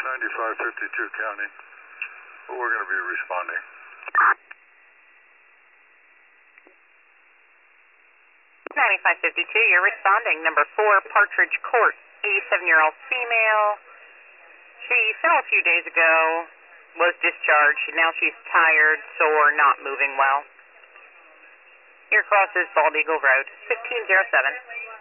9552 County. But we're going to be responding. 9552, you're responding. Number 4, Partridge Court, 87-year-old female. She fell a few days ago, was discharged. Now she's tired, sore, not moving well. Here crosses Bald Eagle Road, 1507.